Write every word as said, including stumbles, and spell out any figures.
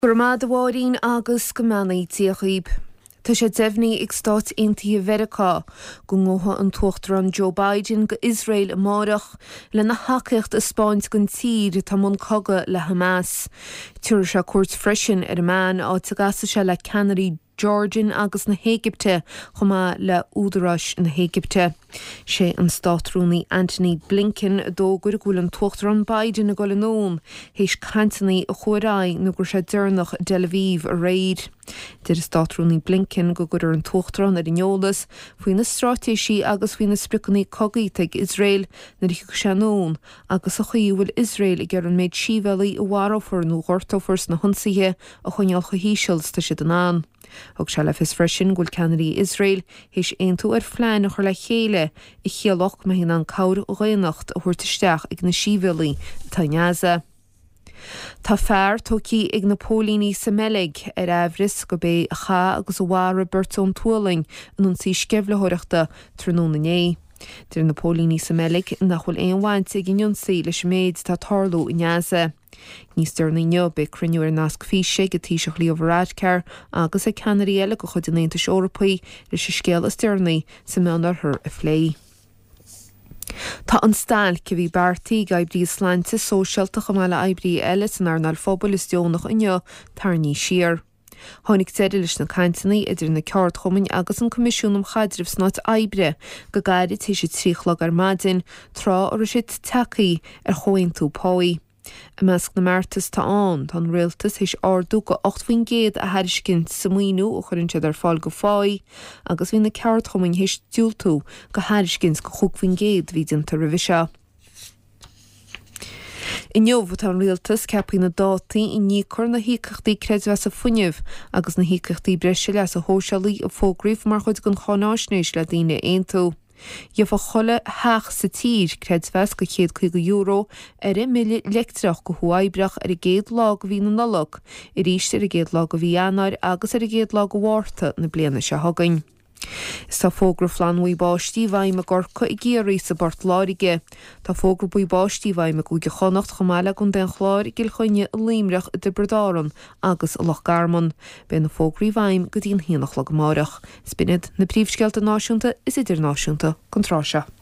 Gurmad bháirín agus go meanaí tíochaíb. Tá sé deimhní ag Stát Aontaithe Mheiriceá go ngótha an tuachtar Joe Biden go Israel amárach le na hacacht a Spáint gon tír tá mún cogadh le Hamas. Tuair se cuairt freisin ar amán áit agasa se le ceannairí Georgian agus na Héigipte chumá le údaráis na Héigipte. Sé an státrúnaí Anthony Blinken dó gur gúil an tuachtar an Biden na goile nóm héis cantannaí a chuaráid nó gur sé dúirnach Tel Aviv a réid. Dir is státrúnaí Blinken go gur an tuachtar ar in eolas faoin na strátéisí agus faoin na spriceannaí cogaí ag Israel na dtí go sé nón agus a chuí bhfuil Israel i gceann an méid síbhealaí a mharaófar nó ghortófars na honsaithe a chuineáil chohíseals tá siad an an. Og se le fis freisin gúil ceannairí Israel héis aontú ar phlean a chur le chéile i chéalach me hin an cabhar ó réanacht a thuirtaisteach ag na síbhealaí tá Gaza. Tá fearr tócí ag na pólíní sa meilg ar éibhris go bé a cha agus a bhara Bertón Tualing an an sí scebhlethireachta tróna né. Dir na pólíní sa meilg nach bhfuil éon bhaint ag inionsaí leis méid tá tarlú i Gaza. Níos dúirna neo be cruinniú ar nasc físe go tíiseach líomhráid cear agus a ceannairí eile go chud in Aontais Eorpaí leis a scéal is dúirnaí sa meánar thur a phlé. Tá an stáil go bhí beartaí gaibrí sláinte sóisialta go meile aibrí eile san airnal phobal is deonach inniu tar ní siar. Tháinig deireadh leis na cainteannaí idir na ceart chumainn agus an comisiúnam chaidiribh snáit aibre go gairid tí sé tríochlag ar maidin trá ar siad tacaí ar choin tú páí. I measc na Mártas tá an tá rialtas héis ardú go ocht faoin géad a thairiscint sa muoinú ó chuirann siad ar fáil go fáí agus bhí na ceart chumainn héis dúiltú go thairiscint go chuig faoin géad bhí dinta ribhise. I neomh tá rialtas ceapaí na dátaí i ní chur na híochtaí creidmhe a funineh agus na híochtaí breise leis a hósealaí a fógraíomh mar chuid gon chánáisnéis le daoine aontú. Dhearfa chola heach sa tír creidmhe go chéad chuig euro ar i mille leictreach go thuaibrach ar i géad lá go bhí na nulach, i ríiste ar i géad lá go bhí eanáir agus ar i géad lá go bhharrta na bliana se thagainn. Is tá fógra flean bhuí báistí bhaim a gorcha i ggéirí sa bort láirige. Tá fógra bhuí báistí bhaim a gúige chonacht chomáile gon den chláir i gil chuine a líimreach i de Bredáran agus a Loch Garman. Be na fógraí bhaim go dtíon hionach le go márach. Spinnid na príomhscealta náisiúnta is idir náisiúnta chun tráise.